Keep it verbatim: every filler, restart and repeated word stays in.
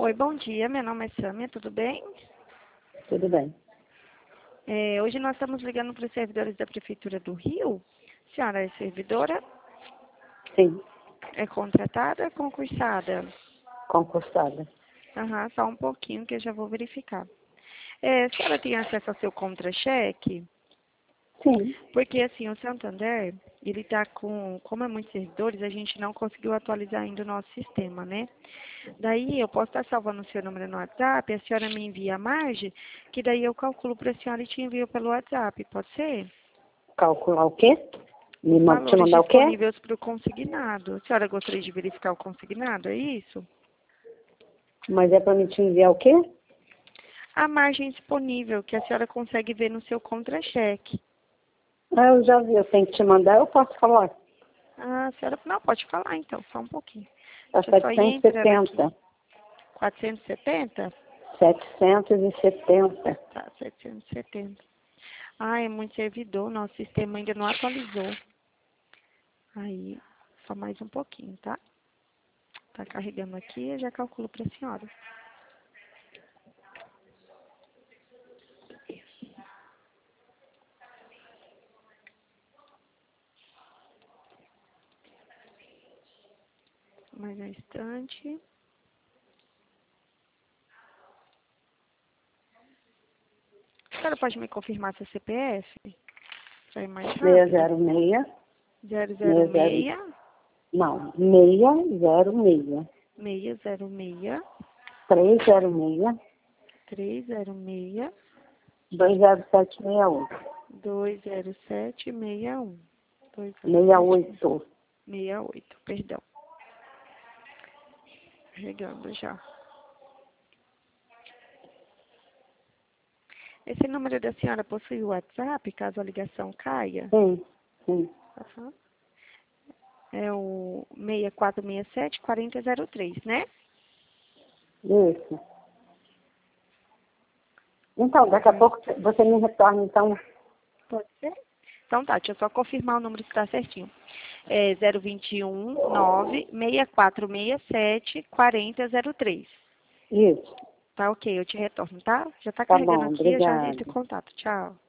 Oi, bom dia. Meu nome é Sâmia, tudo bem? Tudo bem. É, hoje nós estamos ligando para os servidores da Prefeitura do Rio. A senhora é servidora? Sim, É contratada ou é concursada? concursada. Aham, só um pouquinho que eu já vou verificar. É, a senhora tem acesso ao seu contra-cheque? Sim. Porque assim, o Santander, ele tá com, como é muitos servidores, a gente não conseguiu atualizar ainda o nosso sistema, né? Daí eu posso estar salvando o seu número no WhatsApp, a senhora me envia a margem, que daí eu calculo para a senhora e te envio pelo WhatsApp, pode ser? Calcular o quê? Me Os ma- te valores mandar o quê? disponíveis para o consignado. A senhora gostaria de verificar o consignado, é isso? Mas é para me te enviar o quê? A margem disponível que a senhora consegue ver no seu contra-cheque. Ah, eu já vi, eu tenho que te mandar, eu posso falar. Ah, a senhora não pode falar então, só um pouquinho. Tá Deixa eu só ir setecentos e entrando aqui. setenta. quatrocentos e setenta? setecentos e setenta. Tá, setecentos e setenta. Ah, é muito servidor, nosso sistema ainda não atualizou. Aí, só mais um pouquinho, tá? Tá carregando aqui, eu já calculo para a senhora. Mais um instante. A senhora pode me confirmar seu C P F? Para ir mais seis rápido? zero seis, zero zero seis zero, seis, não, seis zero seis, seis zero seis, três zero seis, três zero seis, dois zero sete seis um. dois zero sete seis um. dois zero seis sete oito. seis oito, perdão. Carregando já. Esse número da senhora possui o WhatsApp, caso a ligação caia? Sim, sim. Aham. É o seis quatro seis sete, quatro zero zero três, né? Isso. Então, daqui a pouco você me retorna, então. Pode ser? Então tá, deixa eu só confirmar o número que está certinho. É zero dois um, nove, seis quatro seis sete, quatro zero zero três. Isso. Tá ok, eu te retorno, tá? Já tá Tá carregando bom, aqui, eu já entro em obrigada. contato. Tchau.